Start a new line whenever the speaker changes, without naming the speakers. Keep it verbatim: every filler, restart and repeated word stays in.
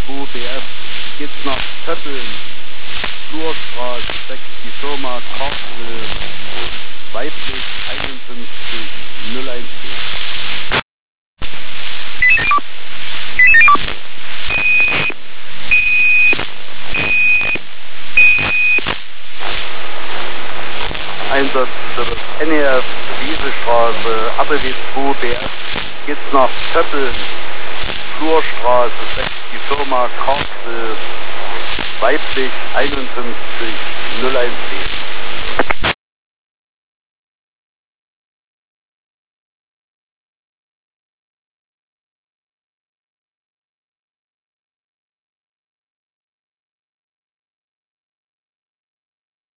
zwei B F geht's nach Töppeln, Flurstraße sechs, die Firma Karpel, weiblich einundfünfzig null eins. Einsatz für das N E F Wiesestraße, A B W zwei B F geht's nach Töppeln, Flurstraße sechs, die Firma Karpel, weiblich einundfünfzig null eins.